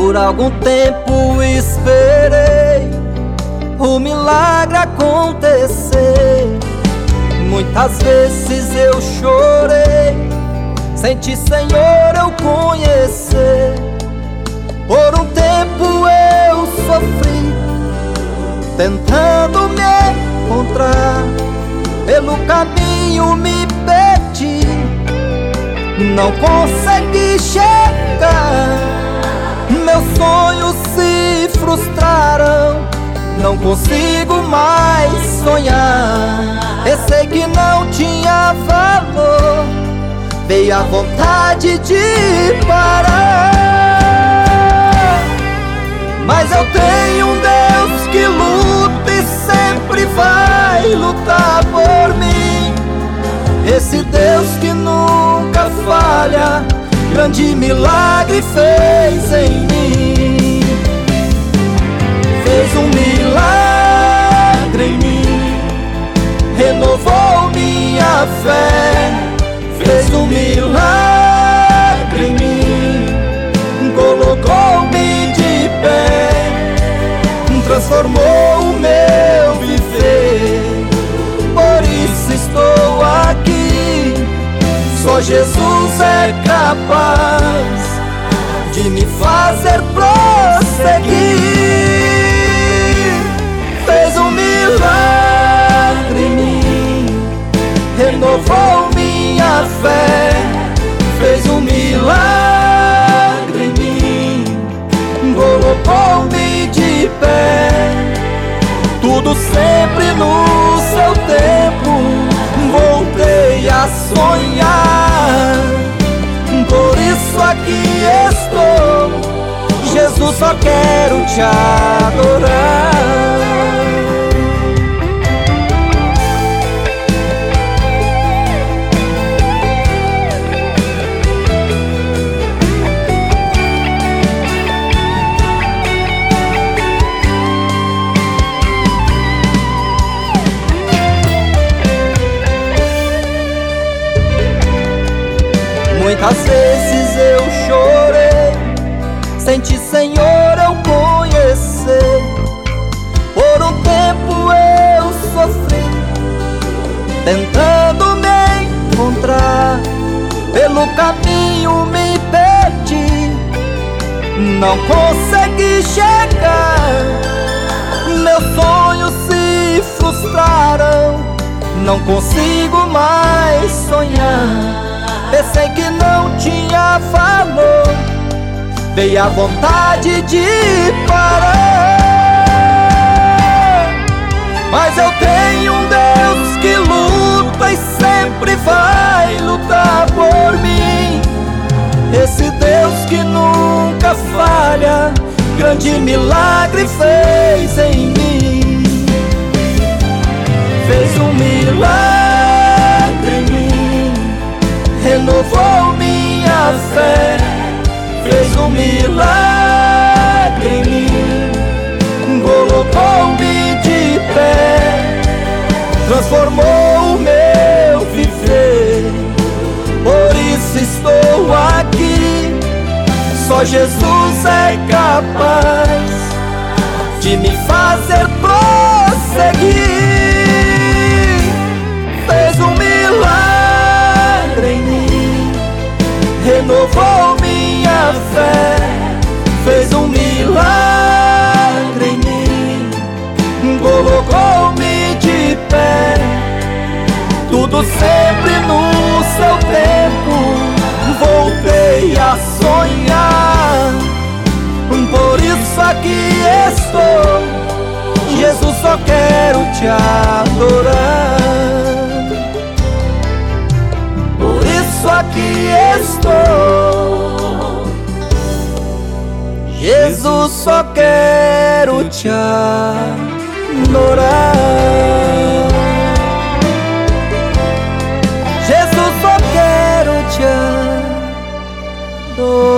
Por algum tempo esperei o milagre acontecer. Muitas vezes eu chorei sem Ti, Senhor, eu conhecer. Por um tempo eu sofri tentando me encontrar, pelo caminho me perdi, não consegui chegar. Meus sonhos se frustraram, não consigo mais sonhar. Pensei que não tinha valor, veio a vontade de parar. Mas eu tenho um Deus que luta e sempre vai lutar por mim. Esse Deus que nunca falha, grande milagre fez em mim. Fez um milagre em mim, renovou minha fé. Fez um milagre em mim, colocou-me de pé, transformou o meu viver. Por isso estou aqui, só Jesus é capaz de me fazer prosseguir. Fez um milagre em mim, renovou minha fé. Fez um milagre em mim, colocou-me de pé. Tudo sempre no seu tempo, voltei a sonhar. Por isso aqui estou, Jesus, só quero Te adorar. Muitas vezes eu chorei sem Ti, Senhor, eu conhecer. Por um tempo eu sofri tentando me encontrar, pelo caminho me perdi, não consegui chegar. Meus sonhos se frustraram, não consigo mais sonhar. Pensei que não tinha valor, veio a vontade de parar. Mas eu tenho um Deus que luta e sempre vai lutar por mim. Esse Deus que nunca falha, grande milagre fez em mim. Fez um milagre em mim, renovou minha fé. Fez um milagre em mim, colocou-me de pé, transformou o meu viver. Por isso estou aqui, só Jesus é capaz de me fazer prosseguir. Fez um milagre em mim, renovou minha fé. Fez um milagre em mim, colocou-me de pé. Tudo sempre no seu tempo, voltei a sonhar. Por isso aqui estou, Jesus, só quero Te adorar. Por isso aqui estou, Jesus, só quero Te adorar. Jesus, só quero Te adorar.